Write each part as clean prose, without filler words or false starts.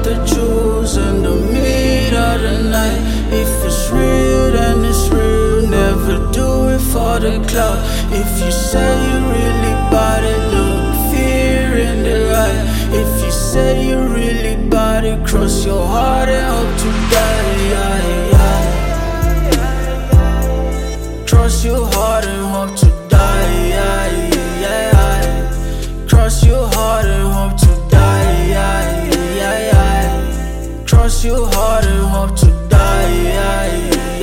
out the jewels and the meat of the night. If it's real, then it's real. Never do it for the clout. If you say you really bout it, look fear in the eye. If you say you really bout it, cross your heart and hope to die. Cross your heart and hope to die. Cross your heart and hope to die. Cross your heart and hope to die.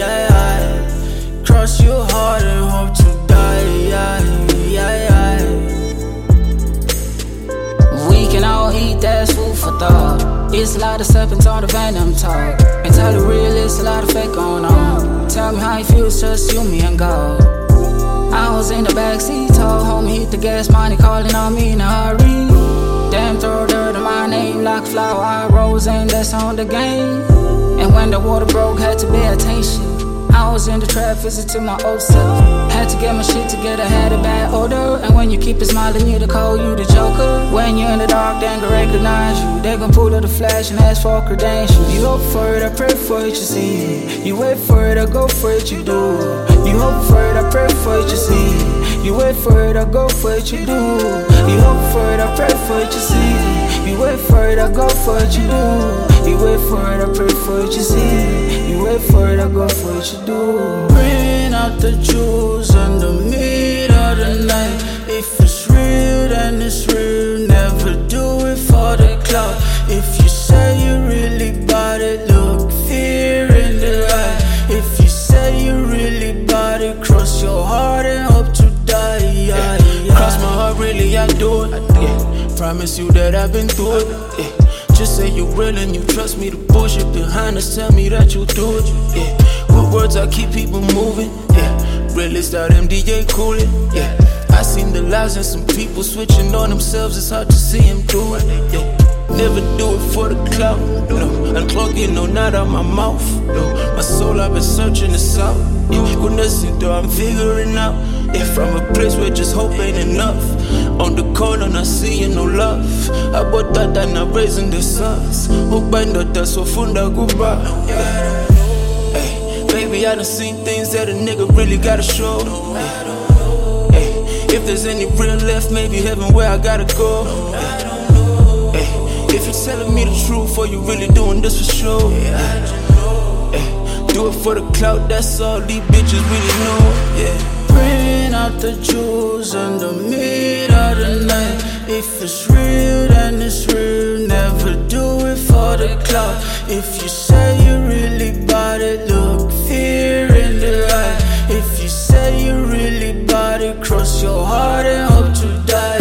Cross your heart and hope to die. We can all eat, that's food for thought. It's a lot of serpents on the venom talk. And tell the real, it's a lot of fake going on. Tell me how you feel, it's just you, me, and God. I was in the backseat, told homie hit the gas, money calling on me in a hurry. Damn, throw dirt in my name like a flower. I rose and that's on the game. And when the water broke, had to pay attention. I was in the trap, visiting my old self. Had to get my shit together, had a bad odor. And when you keep it smiling, you the cold, you the joker. When you're in the dark, they gon' recognize you. They gon' pull out the flash and ask for credentials. You hope for it, I pray for it, you see. You wait for it, I go for it, you do. You hope for it, I pray for it, you see. You wait for it, I go for it, you do. You hope for it, I pray for it, you see. You wait for it, I go for it, you do. You wait for it, I pray for it, you see. You wait for it, I go for it, you do. Bring out the jewels and the meat of the night. If it's real, then it's real. Never do it for the clout. If you say you really bout it, look fear in the eye. If you say you really bout it, cross your heart and hope to die. Cross my heart, really, I do it. Promise you that I've been through it. Just say you real and you trust me. The bullshit behind us tell me that you do it. With words I keep people moving. Realist out MDA coolin'. I seen the lies and some people switching on themselves. It's hard to see them do it. Never do it for the clout. No, unclogging, no, not out my mouth. No, my soul I've been searching this out. Goodness into I'm figuring out. From a place where just hope ain't enough. On the corner, not seeing no love. About that, I'm not raising the sons. Hope I know that's so funda goodbye. Hey, baby, I done seen things that a nigga really gotta show. Hey, if there's any real left, maybe heaven where I gotta go. Hey, if you're telling me the truth, or you really doing this for sure. Hey, do it for the clout, that's all these bitches really know. Bring out the jewels and the meat of the night. If it's real, then it's real. Never do it for the clout. If you say you really bout it, look fear in the eye. If you say you really bout it, cross your heart and hope to die.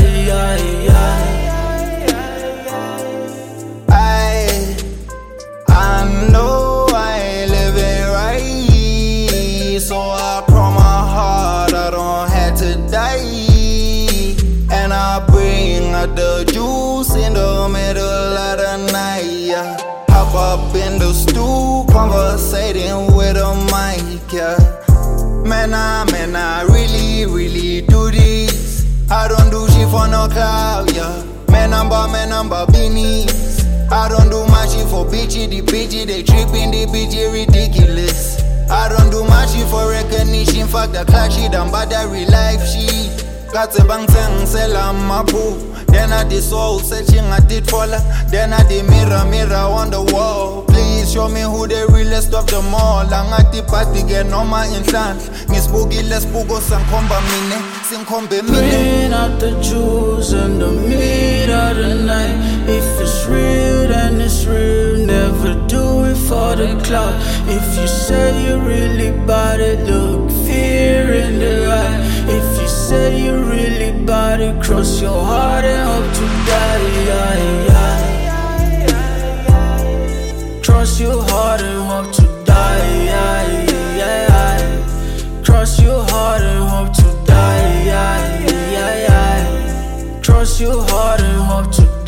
I know I ain't living right, so I promise I don't have to die. And I bring out the juice in the middle of the night. Hop up in the stool, conversating with a mic. Man, I really do this. I don't do shit for no clout. Man, I'm beanies. I don't do my shit for bitchy. The bitchy, they tripping, the bitchy ridiculous. I don't do my shit for recognition. Fuck the clock shit, I'm bad at real life shit. Got a bang tang, sell my boo. Then I the soul searching, I did follow. Then I the mirror on the wall. Please show me who the realest of them all. Lang at the party, get no my instance. Miss Boogie, let's Bugo San Comba Mine. Sing Combe Mine. Bring out the jewels and the meat of the night. If it's real, then it's real. Never do it for the clout. If you say you really bout it, look fear in the eye. If you say you really bout it, cross your heart and hope to die. Cross your heart and hope to die. Cross your heart and hope to die. Cross your heart and hope to die.